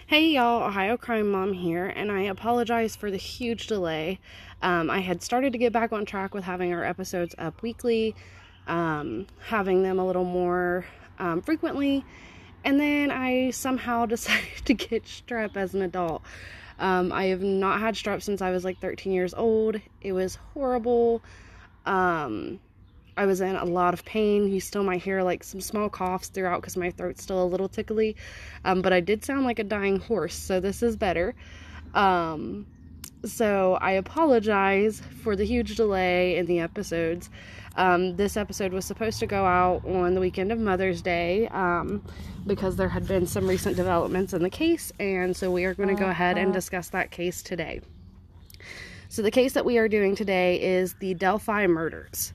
Hey y'all, Ohio Crime Mom here, and I apologize for the huge delay. I had started to get back on track with having our episodes up weekly, having them a little more frequently, and then I somehow decided to get strep as an adult. I have not had strep since I was like 13 years old. It was horrible. I was in a lot of pain. You still might hear like some small coughs throughout because my throat's still a little tickly. But I did sound like a dying horse, so this is better. So I apologize for the huge delay in the episodes. This episode was supposed to go out on the weekend of Mother's Day because there had been some recent developments in the case, and so we are going to go ahead and discuss that case today. So the case that we are doing today is the Delphi murders.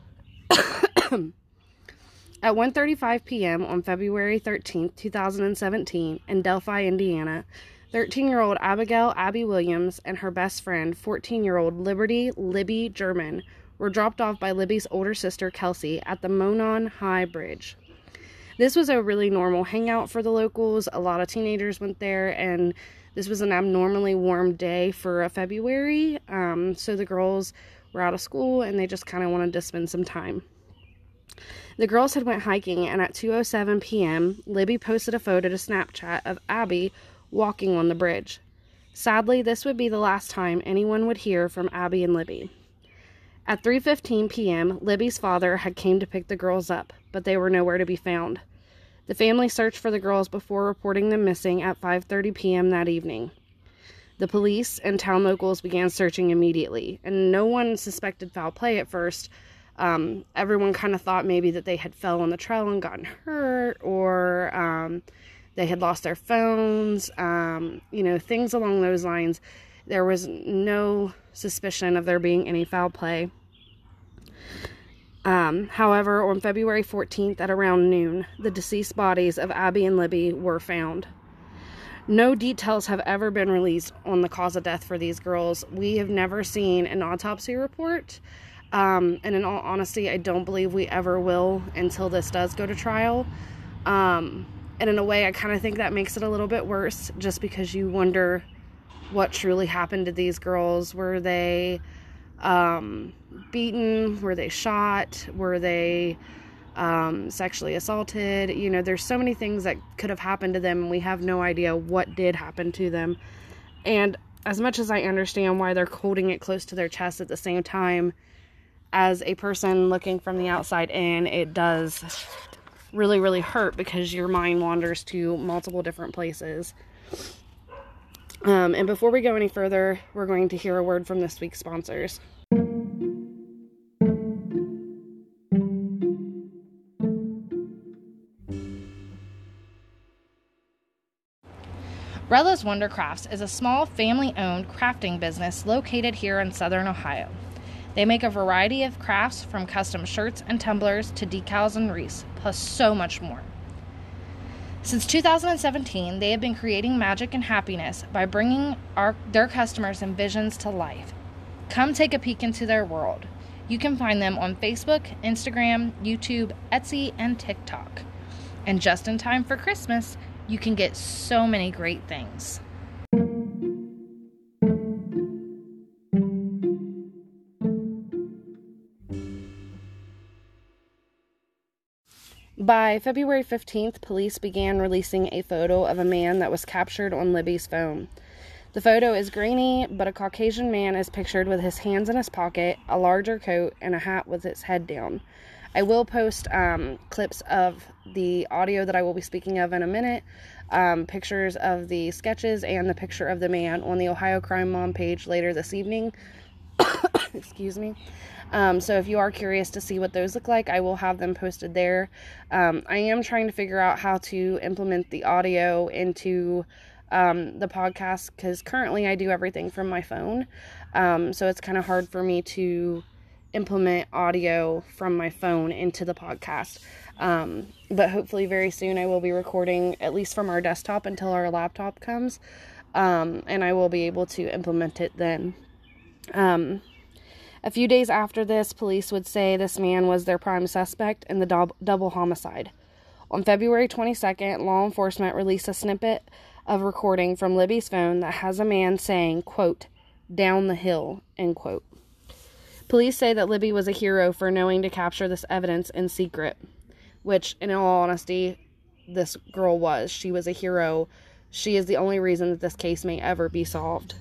At 1:35 p.m. on February 13th, 2017, in Delphi, Indiana, 13-year-old Abigail Abby Williams and her best friend, 14-year-old Liberty Libby German, were dropped off by Libby's older sister, Kelsey, at the Monon High Bridge. This was a really normal hangout for the locals. A lot of teenagers went there, and this was an abnormally warm day for a February, so the girls were out of school, and they just kind of wanted to spend some time. The girls had went hiking, and at 2:07 p.m., Libby posted a photo to Snapchat of Abby walking on the bridge. Sadly, this would be the last time anyone would hear from Abby and Libby. At 3:15 p.m., Libby's father had came to pick the girls up, but they were nowhere to be found. The family searched for the girls before reporting them missing at 5:30 p.m. that evening. The police and town locals began searching immediately, and no one suspected foul play at first. Everyone kind of thought maybe that they had fell on the trail and gotten hurt, or they had lost their phones, things along those lines. There was no suspicion of there being any foul play. However, on February 14th at around noon, the deceased bodies of Abby and Libby were found. No details have ever been released on the cause of death for these girls. We have never seen an autopsy report. And in all honesty, I don't believe we ever will until this does go to trial. And in a way, I kind of think that makes it a little bit worse, just because you wonder what truly happened to these girls. Were they beaten? Were they shot? Were they sexually assaulted? There's so many things that could have happened to them, and we have no idea what did happen to them. And as much as I understand why they're holding it close to their chest, at the same time, as a person looking from the outside in, it does really, really hurt because your mind wanders to multiple different places. And before we go any further, we're going to hear a word from this week's sponsors. Rella's Wonder Crafts is a small family-owned crafting business located here in Southern Ohio. They make a variety of crafts, from custom shirts and tumblers to decals and wreaths, plus so much more. Since 2017, they have been creating magic and happiness by bringing their customers and visions to life. Come take a peek into their world. You can find them on Facebook, Instagram, YouTube, Etsy, and TikTok. And just in time for Christmas, you can get so many great things. By February 15th, police began releasing a photo of a man that was captured on Libby's phone. The photo is grainy, but a Caucasian man is pictured with his hands in his pocket, a larger coat, and a hat with its head down. I will post clips of the audio that I will be speaking of in a minute, pictures of the sketches, and the picture of the man on the Ohio Crime Mom page later this evening. Excuse me. So if you are curious to see what those look like, I will have them posted there. I am trying to figure out how to implement the audio into the podcast, because currently I do everything from my phone. So it's kind of hard for me to implement audio from my phone into the podcast. But hopefully very soon I will be recording, at least from our desktop, until our laptop comes. And I will be able to implement it then. A few days after this, police would say this man was their prime suspect in the double homicide. On February 22nd, law enforcement released a snippet of recording from Libby's phone that has a man saying, quote, "down the hill," end quote. Police say that Libby was a hero for knowing to capture this evidence in secret, which, in all honesty, this girl was. She was a hero. She is the only reason that this case may ever be solved.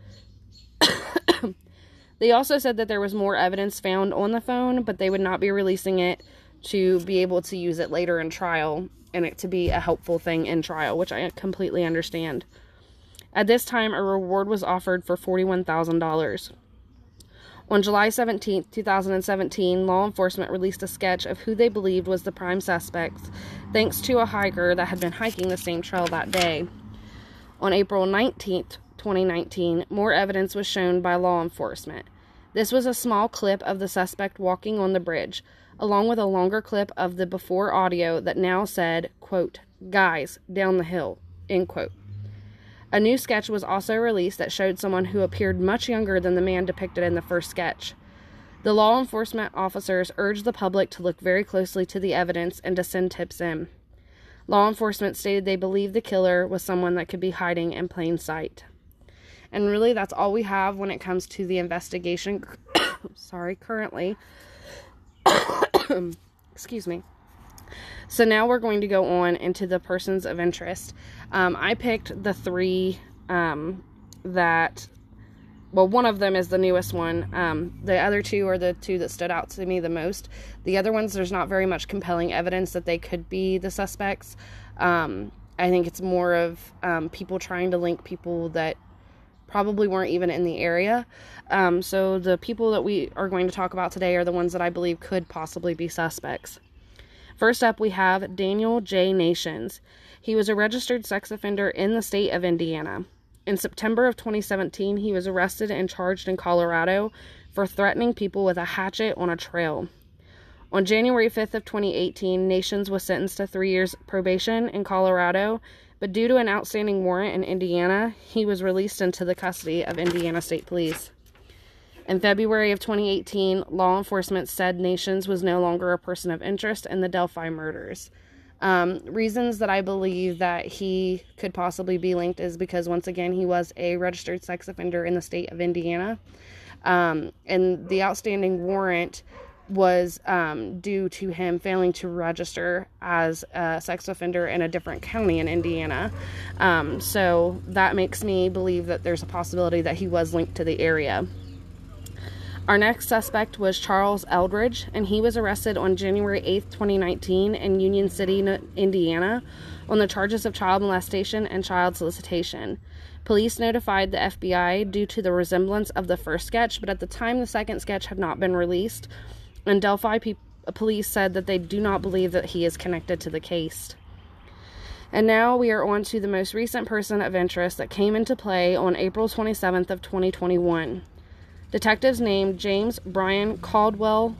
They also said that there was more evidence found on the phone, but they would not be releasing it to be able to use it later in trial and it to be a helpful thing in trial, which I completely understand. At this time, a reward was offered for $41,000. On July 17, 2017, law enforcement released a sketch of who they believed was the prime suspect, thanks to a hiker that had been hiking the same trail that day. On April 19, 2019, more evidence was shown by law enforcement. This was a small clip of the suspect walking on the bridge, along with a longer clip of the before audio that now said, quote, "guys, down the hill," end quote. A new sketch was also released that showed someone who appeared much younger than the man depicted in the first sketch. The law enforcement officers urged the public to look very closely to the evidence and to send tips in. Law enforcement stated they believed the killer was someone that could be hiding in plain sight. And really, that's all we have when it comes to the investigation. Currently. Excuse me. So now we're going to go on into the persons of interest. I picked the three one of them is the newest one. The other two are the two that stood out to me the most. The other ones, there's not very much compelling evidence that they could be the suspects. I think it's more of people trying to link people that probably weren't even in the area. So the people that we are going to talk about today are the ones that I believe could possibly be suspects. First up, we have Daniel J. Nations. He was a registered sex offender in the state of Indiana. In September of 2017, he was arrested and charged in Colorado for threatening people with a hatchet on a trail. On January 5th of 2018, Nations was sentenced to 3 years probation in Colorado, but due to an outstanding warrant in Indiana, he was released into the custody of Indiana State Police. In February of 2018, law enforcement said Nations was no longer a person of interest in the Delphi murders. Reasons that I believe that he could possibly be linked is because, once again, he was a registered sex offender in the state of Indiana. And the outstanding warrant was due to him failing to register as a sex offender in a different county in Indiana. So that makes me believe that there's a possibility that he was linked to the area. Our next suspect was Charles Eldridge, and he was arrested on January 8th, 2019 in Union City, Indiana, on the charges of child molestation and child solicitation. Police notified the FBI due to the resemblance of the first sketch, but at the time the second sketch had not been released, and Delphi police said that they do not believe that he is connected to the case. And now we are on to the most recent person of interest that came into play on April 27th of 2021. Detectives named James Brian Chadwell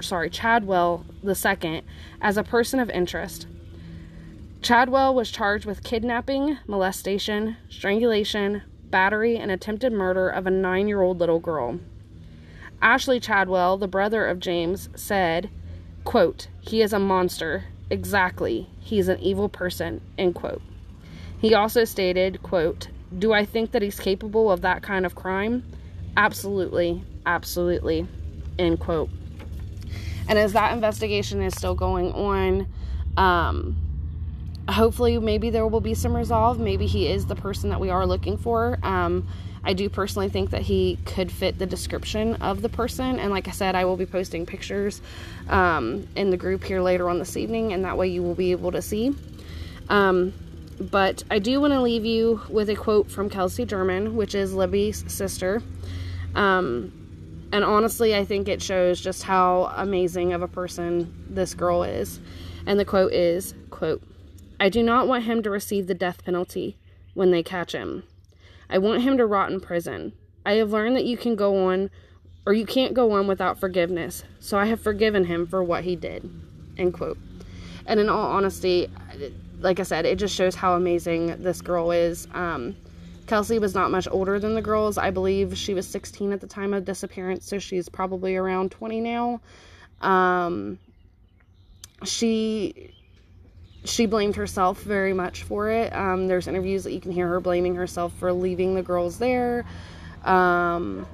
II as a person of interest. Chadwell was charged with kidnapping, molestation, strangulation, battery, and attempted murder of a 9-year-old little girl. Ashley Chadwell, the brother of James, said, quote, "He is a monster. Exactly. He's an evil person," end quote. He also stated, quote, "Do I think that he's capable of that kind of crime? Absolutely, absolutely," end quote. And as that investigation is still going on, hopefully maybe there will be some resolve. Maybe he is the person that we are looking for. I do personally think that he could fit the description of the person, and like I said, I will be posting pictures in the group here later on this evening, and that way you will be able to see. But I do want to leave you with a quote from Kelsey German, which is Libby's sister. And honestly, I think it shows just how amazing of a person this girl is. And the quote is, quote, "I do not want him to receive the death penalty when they catch him. I want him to rot in prison. I have learned that you can't go on without forgiveness. So I have forgiven him for what he did," end quote. And in all honesty, like I said, it just shows how amazing this girl is. Kelsey was not much older than the girls. I believe she was 16 at the time of disappearance, so she's probably around 20 now. She she blamed herself very much for it. There's interviews that you can hear her blaming herself for leaving the girls there. And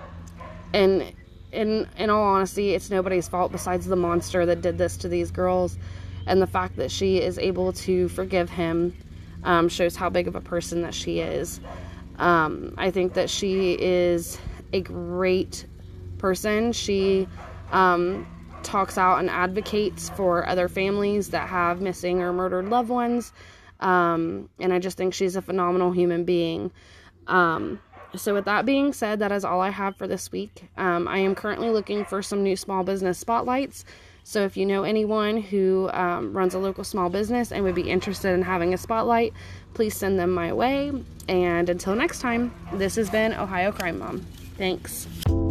in all honesty, it's nobody's fault besides the monster that did this to these girls. And the fact that she is able to forgive him shows how big of a person that she is. I think that she is a great person. She talks out and advocates for other families that have missing or murdered loved ones. And I just think she's a phenomenal human being. So with that being said, that is all I have for this week. I am currently looking for some new small business spotlights. So if you know anyone who runs a local small business and would be interested in having a spotlight, please send them my way. And until next time, this has been Ohio Crime Mom. Thanks.